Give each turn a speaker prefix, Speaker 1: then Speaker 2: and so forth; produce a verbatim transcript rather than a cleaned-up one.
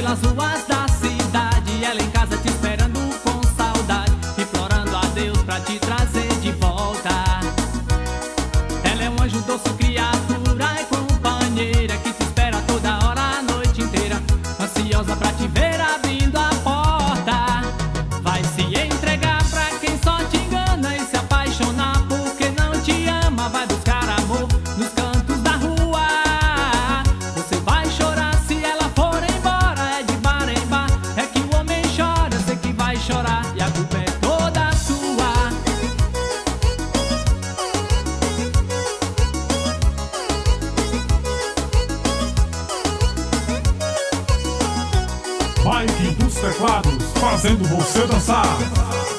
Speaker 1: nas ruas da cidade, ela em casa te esperando com saudade, implorando a Deus pra te trazer de volta. Ela é um anjo doce, criatura e companheira, que te espera toda hora, a noite inteira, ansiosa pra te ver abrindo a porta. Vai se entregar pra quem só te engana e se apaixonar porque não te ama. Vai buscar amor nos cantos da rua. Você vai chorar se ela for embora. É de bar em bar, é que o homem chora. Eu sei que vai chorar e a culpa é toda sua.
Speaker 2: Mike dos teclados, fazendo você dançar.